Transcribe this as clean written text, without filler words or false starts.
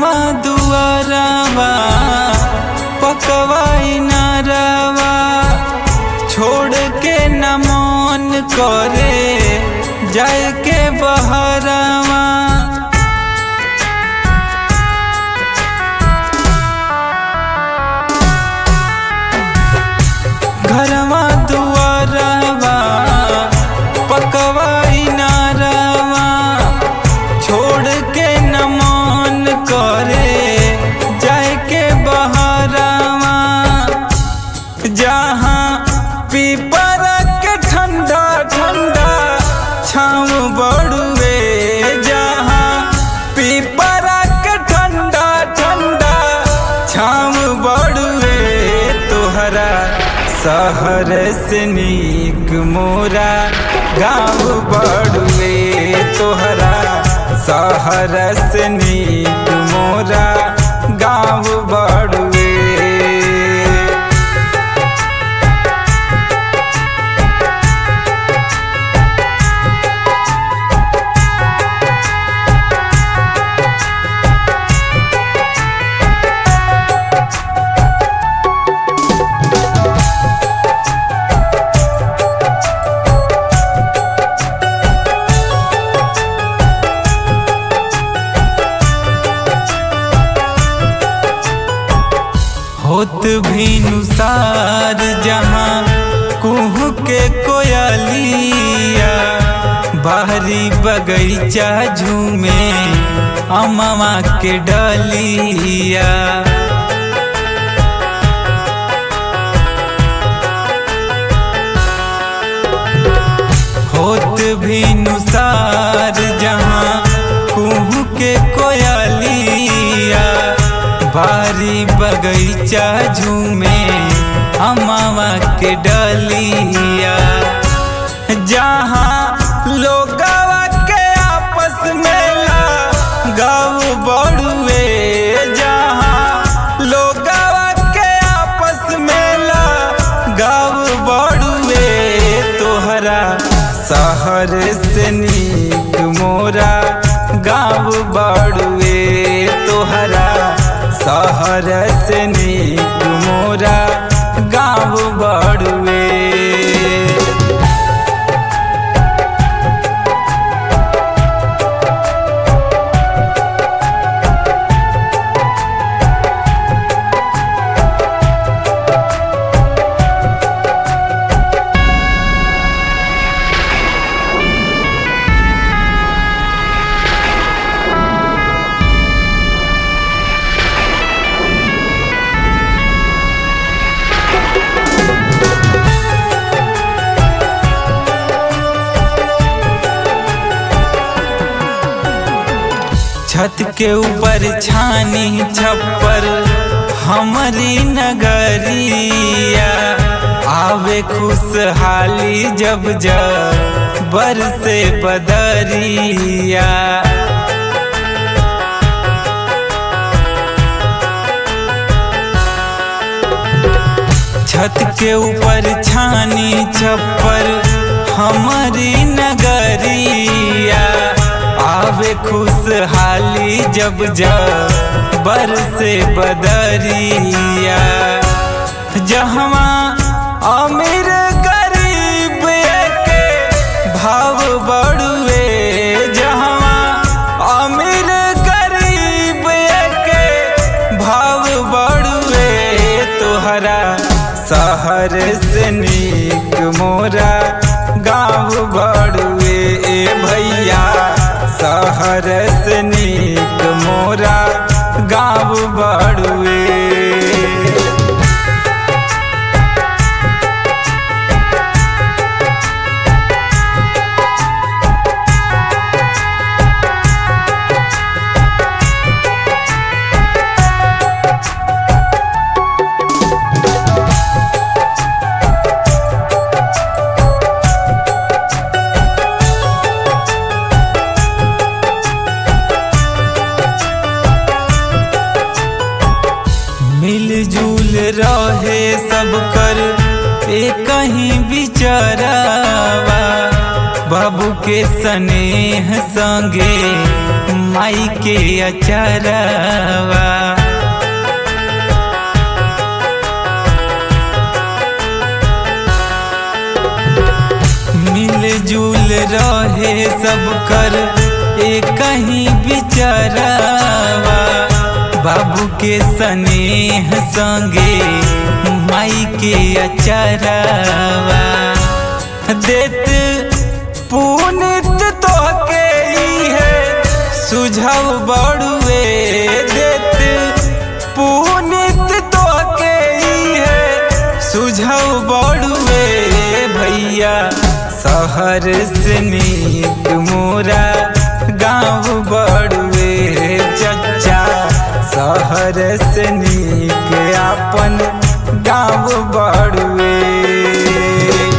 घरवा दुआरवा पकवाई नारवा छोड़ के न मन करे जाए के बहरवा। घरवा दुआरवा पकवाई नारवा छोड़ के न मन करे जाए के बहरवा। जहाँ पीपर के ठंडा ठंडा छाँव बड़ुए, जहाँ पीपर के ठंडा ठंडा छाँव बड़ुए, तोहरा शहर से नीक मोरा गाँव बड़ुए, तोहरा शहर से नीक मोरा गाँव बड़ुए। होत भिनुसार जहाँ कुहू के कोयलिया, बाहरी बगीचा झूमे अमवा के डलिया। होत भिनुसार जहाँ कुहू के कोयलिया, बारी बगीचा झूमे अमवा के डलिया। जहाँ लोगवा के आपस में गाँव बड़ुए, जहाँ लोगवा के आपस में गाँव बड़ुए, तोहरा शहर से नीक मोरा गाँव बड़ुए, तोहरा शहर से नीक मोरा गाँव बड़ुए। छत के ऊपर छानी छप्पर हमारी नगरिया, आवे खुशहाली जब जब बरसे बदरिया। छत के ऊपर छानी छप्पर हमारी नगरिया, आवे खुशहाली जब जब बरसे बदरिया। जहाँ अमीर गरीब के भाव बड़ुए, जहाँ अमीर गरीब के भाव बड़ुए, तोहरा शहर से नीक मोरा गाँव बड़ुए। भैया शहर से नीक मोरा गाँव बड़ुए। मिलजुल रहे सब कर एक कहीं बिचरवा, बाबू के स्नेह संगे माई के अचरवा। मिलजुल रहे सब कर एक ही बिचारवा। बाबू के स्नेह संगे माई के अचरवा। देत पुनित तो के है सुझाव बड़ुए। देत पुनित तो के है सुझाव बड़ुए। भैया शहर से नीक मोरा गाँव बड़ुए। चचा शहर से नीक अपन गाँव बड़ुए।